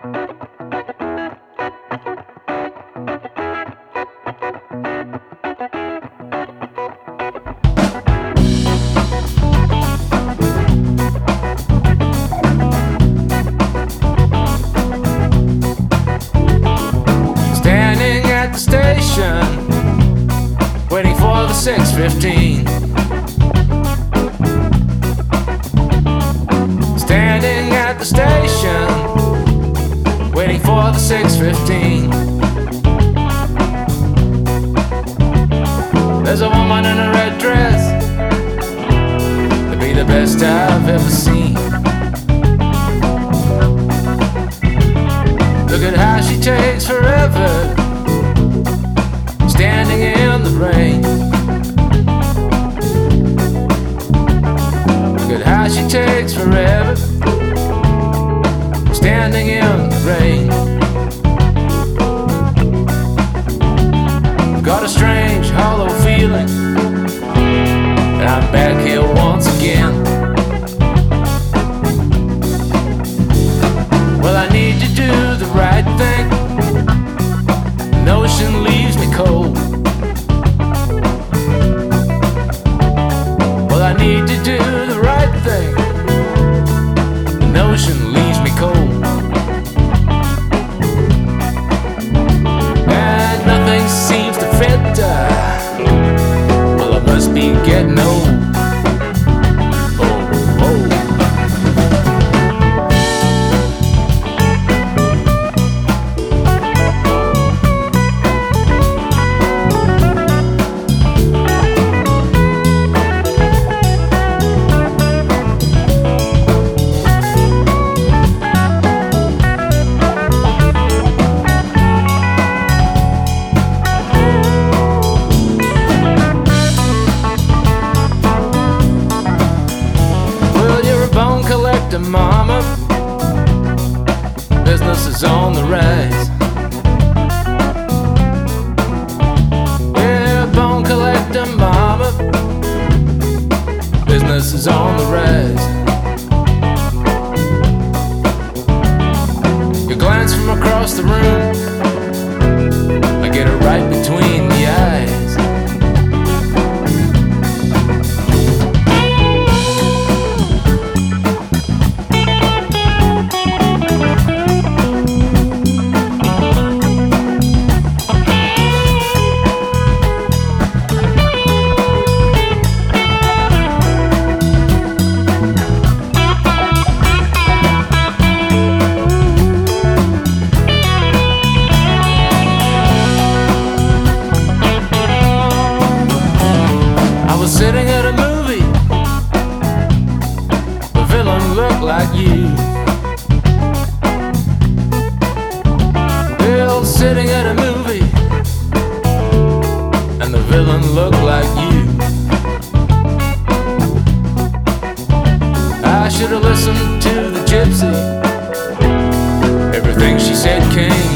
Standing at the station, waiting for the 6:15. Standing at the station, waiting for the 6:15. There's a woman in a red dress, to be the best I've ever seen. Look at how she takes forever, standing in the rain. Look at how she takes forever, standing in the rain. Got a strange hollow feeling that I'm back here once again. Well, I need to do the right thing. The notion leaves me cold. Well, I need to do the right thing. The notion leaves me cold. And nothing seems to fit. Well, I must be getting old. Mama, business is on the rise. Yeah, bone collector, mama, business is on the rise. You glance from across the room, I get it right between the eyes. Sitting at a movie, the villain looked like you. Bill sitting at a movie, and the villain looked like you. I should have listened to the gypsy. Everything she said came